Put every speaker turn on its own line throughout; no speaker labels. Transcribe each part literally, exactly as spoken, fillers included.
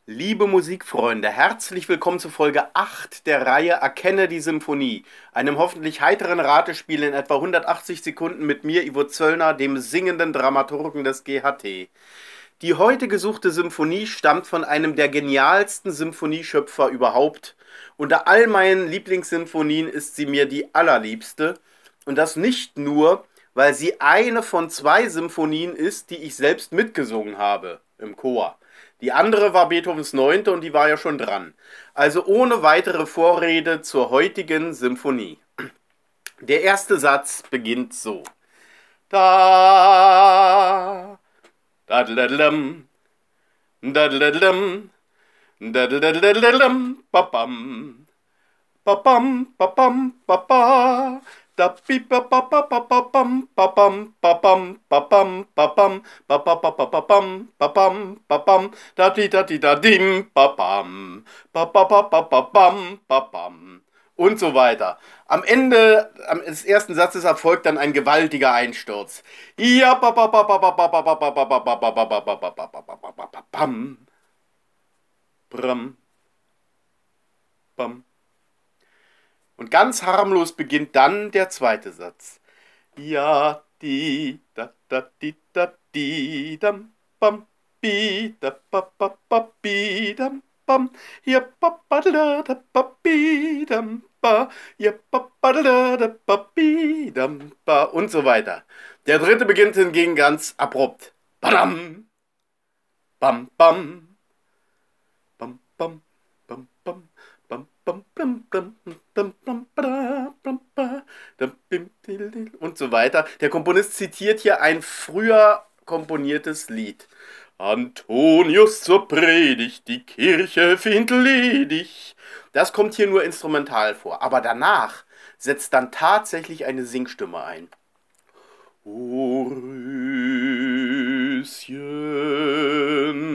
Liebe Musikfreunde, herzlich willkommen zu Folge acht der Reihe Erkenne die Symphonie, einem hoffentlich heiteren Ratespiel in etwa hundertachtzig Sekunden mit mir, Ivo Zöllner, dem singenden Dramaturgen des G H T. Die heute gesuchte Symphonie stammt von einem der genialsten Symphonieschöpfer überhaupt. Unter all meinen Lieblingssymphonien ist sie mir die allerliebste. Und das nicht nur, weil sie eine von zwei Symphonien ist, die ich selbst mitgesungen habe im Chor. Die andere war Beethovens Neunte und die war ja schon dran. Also ohne weitere Vorrede zur heutigen Symphonie. Der erste Satz beginnt so. Da, da, da, da, da, da, da, da, da, da, da, babam, babam, babam, baba, da pi ba ba ba ba ba bam babam babam babam babam babam babam babam da di da di da dim babam babam babam und so weiter. Am Ende des ersten Satzes erfolgt dann ein gewaltiger Einsturz. Ja babam bram bam. Und ganz harmlos beginnt dann der zweite Satz. Ja, di, da, da, di, da, di, dam, bam, bi, da, ba, ba, ba, bi, dam, bam, ja, ba, ba, da, da, ba, bi, dam, ba, ja, ba, ba, da, da, ba, bi, dam, ba und so weiter. Der dritte beginnt hingegen ganz abrupt. Badam, bam, bam, bam, bam, bam, bam. Und so weiter. Der Komponist zitiert hier ein früher komponiertes Lied. Antonius zur Predigt, die Kirche findet ledig. Das kommt hier nur instrumental vor. Aber danach setzt dann tatsächlich eine Singstimme ein. O Röschen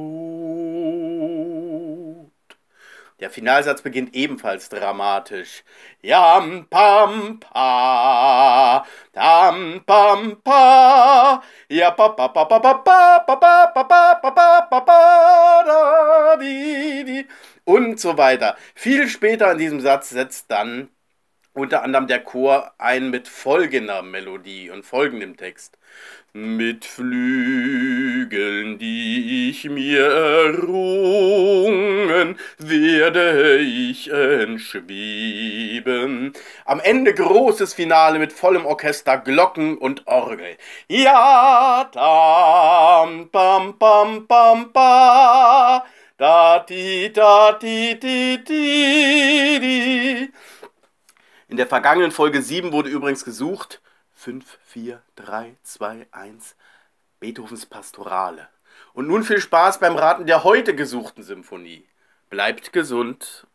rot. Der Finalsatz beginnt ebenfalls dramatisch. Yam pam pa, tam pam pa, ja pa pa pa pa pa pa pa pa pa pa pa pa pa pa da di di und so weiter. Viel später in diesem Satz setzt dann unter anderem der Chor ein mit folgender Melodie und folgendem Text. Mit Flügeln, die ich mir errungen, werde ich entschweben. Am Ende großes Finale mit vollem Orchester, Glocken und Orgel. Ja, tam, pam, pam, pam, pa, da, di, da, di, di, di, di. In der vergangenen Folge sieben wurde übrigens gesucht, fünf, vier, drei, zwei, eins, Beethovens Pastorale. Und nun viel Spaß beim Raten der heute gesuchten Symphonie. Bleibt gesund.